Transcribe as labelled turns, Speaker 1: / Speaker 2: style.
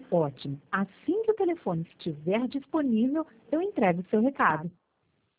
Speaker 1: Ótimo. Assim que o telefone estiver disponível, eu entrego o seu recado.